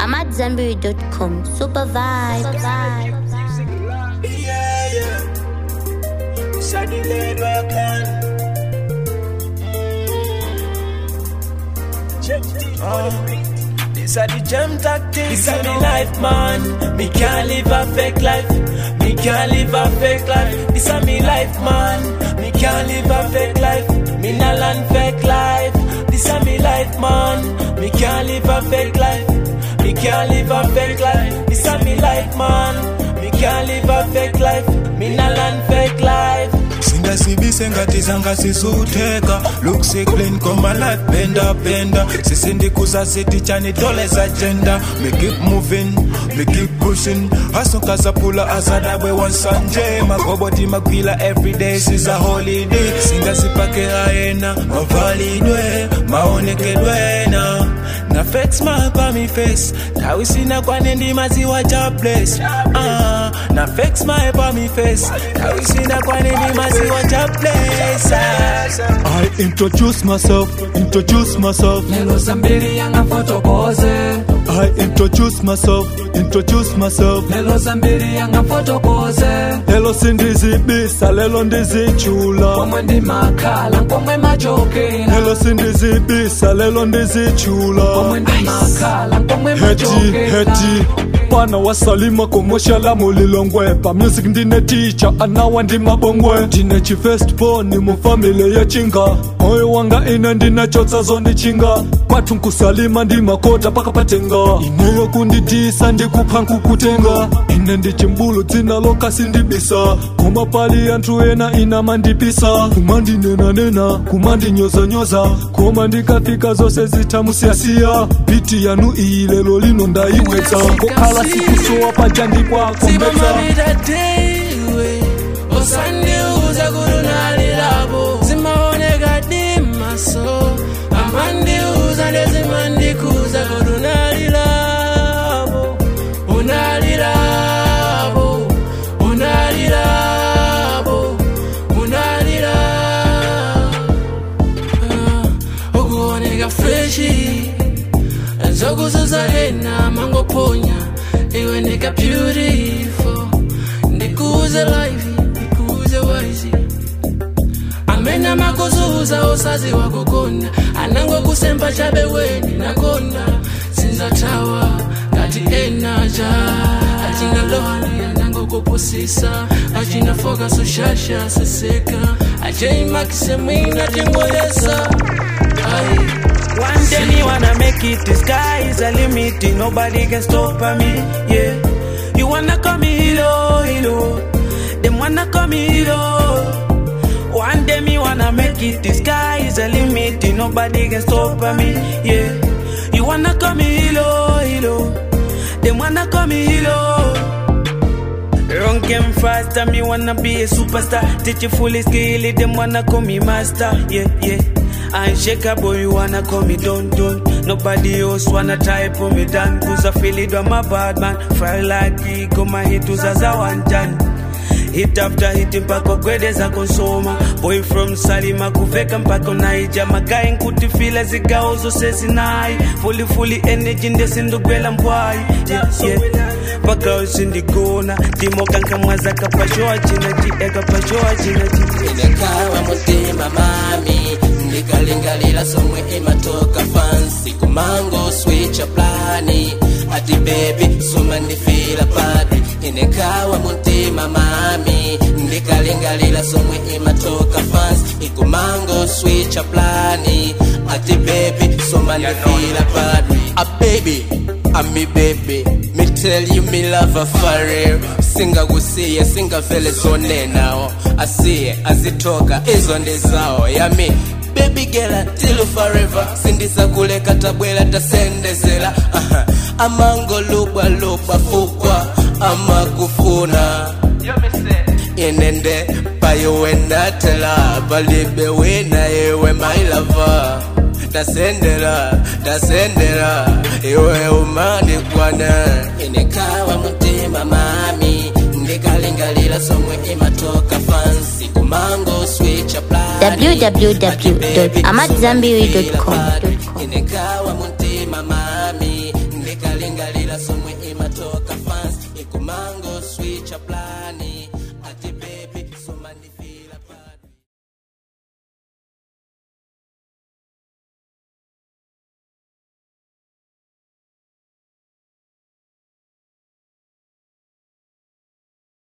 AmadZanbury.com. Super vibes. Yeah. Shady lane where I can. These are the gem tactics. This is my life, man. Me can't live a fake life. Me can't live a fake life. This is my life, man. Me can't live a fake life. Me not land fake life. This is my life, man. Me can't live a fake life. Me can't live a fake life. This is my life, man. Me can't live a fake life. Me not land fake life. Singasibi ngati zanga sizuteka. Look sick clean come my life benda. Sisindi kusa city chani dollars agenda. Me keep moving, me keep pushing. Asoka sapula asada we one Sunday. Magoboti magwila every day is a holiday. Singasipake aena, mavalidwe, maonekedwe na fake smile pa mi face. Tawisina kwa nendi maziwa jobless. Na fake smile pa mi face. Tawisina kwa nendi maziwa jobless. I introduce myself. Nelo zambiri yanga fotokoze. I introduce myself. Nelo zambiri yanga fotokoze. Hello sindizibisa, lelo ndizichula. Komwe ndi makhala, komwe majokela. Hello sindizibisa, lelo ndizichula. Komwe ndi makhala, komwe majokela. Heti pana wasalima komoshala mulilongwepa. Music ndine teacher, anawa ndi mabongwe. Ndine chifest poni mu family ya chinga. Moyo wanga ina ndina chotsa zondi chinga. Kwathu nkusalima ndi makota paka patenga. Ineyo kunditisa ndikupha nkukutenga. Ine ndi chimbulu dzina loka sindibisa. Koma pali anthu ena ina mandipisa. Kumandinena, kumandinyoza. Koma ndikafika zose zitamusiyasiya. Biti yanu iyi lelo lino ndaiwetsa. Kokhala sikusowa pajandi kwako mbetsa. Zimamamida dewe osande uza kurunalirabo. Zimaoneka dimaso amandi uza ndezimandi kuza kurunalirabo. Okuoneka freshi Zokuzuzarena mango ponya Iwe neka beautiful Ndikuze live, ndikuze wise Amena makuzuza osazi wakukonda Anango kusempa chabe weni nakonda Sinza tawa, ngati enaja Ajina lohani anango kupusisa Ajina foga sushasha seseka Ajaima kisemina tingoyesa One day me wanna make it, the sky is a limit, nobody can stop me, yeah. You wanna call me hero, them wanna call me hero. One day me wanna make it, the sky is a limit, nobody can stop me, yeah. You wanna call me hero, them wanna call me hero. Run game faster, me wanna be a superstar. Teach you fully skill, them wanna call me master, yeah. I ain't shake up, boy, you wanna call me don't. Nobody else wanna type on me down. Cause I feel it on my bad man. Fry like he go my hit to Zaza one time. Hit after hit mpako gwede za konsoma. Boy from Salima kuveka mpako naija. Magai nkuti feel as it goes sesi nai. Fully energy ndesindu gwela mbwai. Yeah. Paka usindigona. Timo kanka mwaza kapashoa chinaji. Eka pashoa chinaji. Inekawa mutima mami. Ndikalingalila somwe imatoka fancy. Kumango switch a plani. Ati baby suma ndifila padri. Inekawa mutima mami. Ndikalingalila somwe imatoka fancy. Ikumango switch a plani. Ati baby suma ndifila padri. A baby, a me baby. Me tell you me love her for real. Singa gusiye, singa fele zone now. I see it as it talker is on the zao. Ya me baby girl till forever. Sindisa kule katabwela tasendezela. Amango lupa fukwa ama kufuna. Inende payo wenda tela. Balibe wena ewe my lover. Tasendera iwe umani kwana. Inekawa mutima mami. Ndikalingalila somwe imatoka fancy. Kumango switch a plan. www.amadzanbury.com